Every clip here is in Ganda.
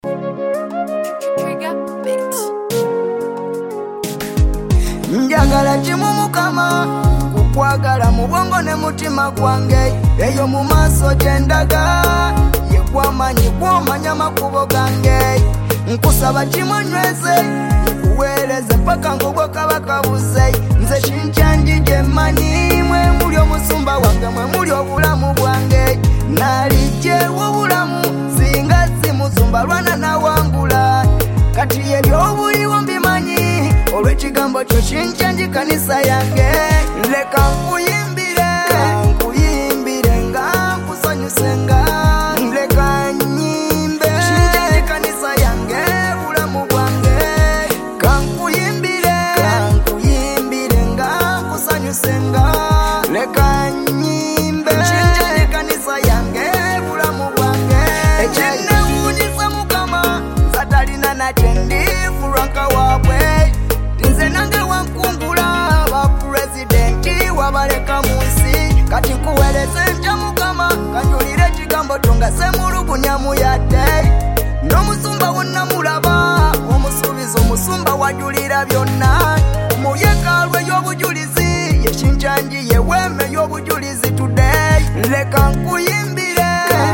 Njagala kimu Mukama, kukwagala mu bwongo ne mutima gwange, eyo mu maaso gye ndaga, ye gwamanyi gw'omanya makubo gange. Nkusaba kimunyweze, nkuweereze paka ng'obwo kaba kabuze. Nze Kinkyanji gye mmanyi, mwe muli omusumba wange, mwe muli obulamu bwange. Nalijjewo obulamu singa si musumba, lwana nawangula. Kati ebyobuliwo mbimanyi, olw'ekigambo kyo Kinkyanji kanisa yange. Leka nkuyimbire, nkuyimbire nga nkusanyuse nga. Leka nnyimbe Kinkyanji kanisa yange, bulamu bwange. Kankuyimbire, kankuyimbire nga nkusanyuse nga. Leka nnyimbe Kinkyanji kanisa yange, bulamu bwange. Ekinnewuunyisa Mukama, nze talina nakyendiifulwa nka waabwe. Nze nange wankungula bapulezidenti wabaleka mu nsi. Kati nkuweereze ntya Mukama, kanjulire ekigambo tongase mulugunyamu yadde. N'omusumba wonna mulaba, omusuubiza omusumba wajulira byonna. Mu yeekaalu ey'obujulizi, ye Kinkyanji ye weema ey'obujulizi today. Leka nkuyimbire,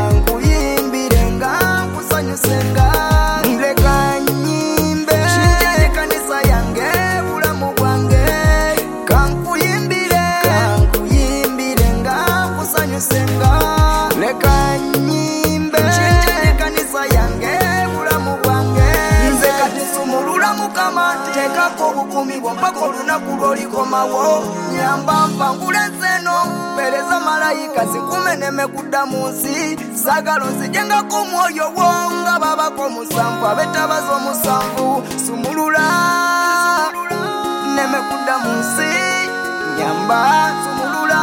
nkuyimbire nga nkusanyuse nga. Leka nnyimbe Kinkyanji kanisa yange, bulamu bwange. Kankuyimbire, kankuyimbire nga nkusanyuse nga. Leka nnyimbe Kinkyanji kanisa yange, bulamu bwange. Nze kati sumulula Mukama, teekako obukumi bwo mpaka olunaku lw'olikomawo. Nyamba mpangule enseno, mpeereza malayika zinkumeneme kudda mu nsi. Saagala onzijengako omwoyo wo nga babako omusanvu, abetabaza omusanvu. Sumulula neme kudda mu nsi, nyamba sumulula.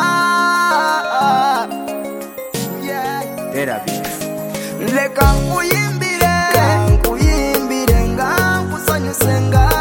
Leka nkuyimbire, nkuyimbire nga nkusanyuse nga.